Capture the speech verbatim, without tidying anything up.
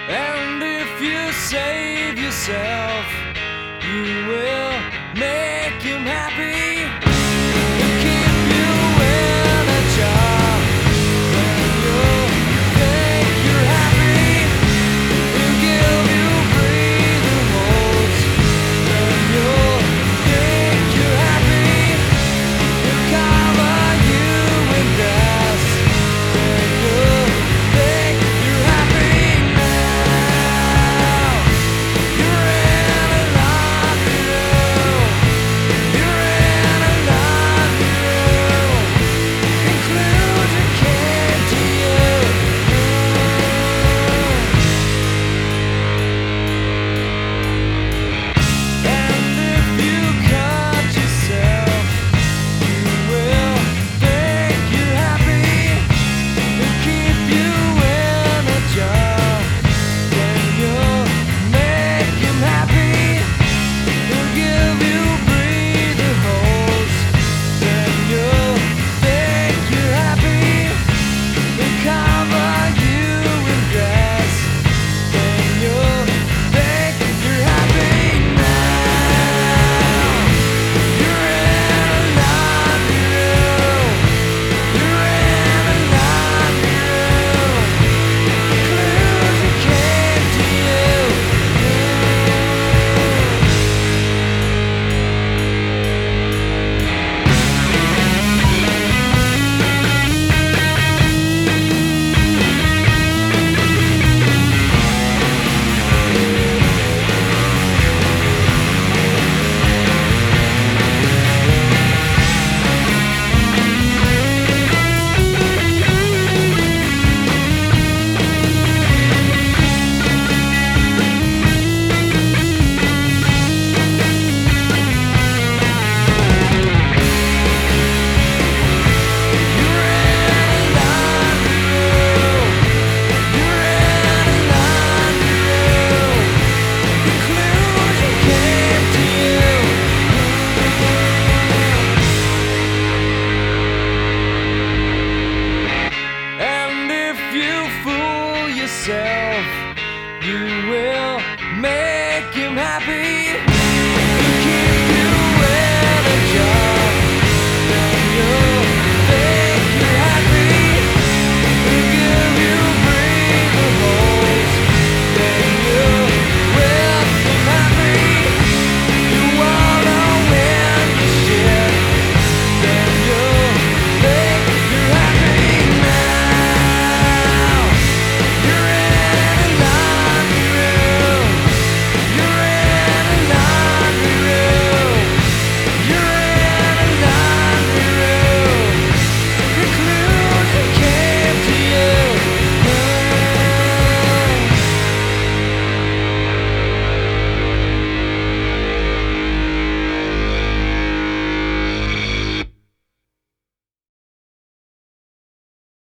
And if you save yourself, you will make him happy. He'll keep you in a job when you think you're happy. He'll give you breathing holes when you think you're happy. He'll cover you in grass when you think you're happy. Now you're in a laundry room. You're in a laundry room. Conclusion came to you. And if you cut yourself, you will think you're happy. He'll keep you in a job when you make him happy. He'll give you breathing holes when you think you're happy. He'll cover you in grass when you think you're happy. Now you're in a laundry room. You're in a laundry room. Conclusion came to you. You're in a laundry room. You're in a laundry room. Conclusion came to you. And if you fool yourself, you will make him happy.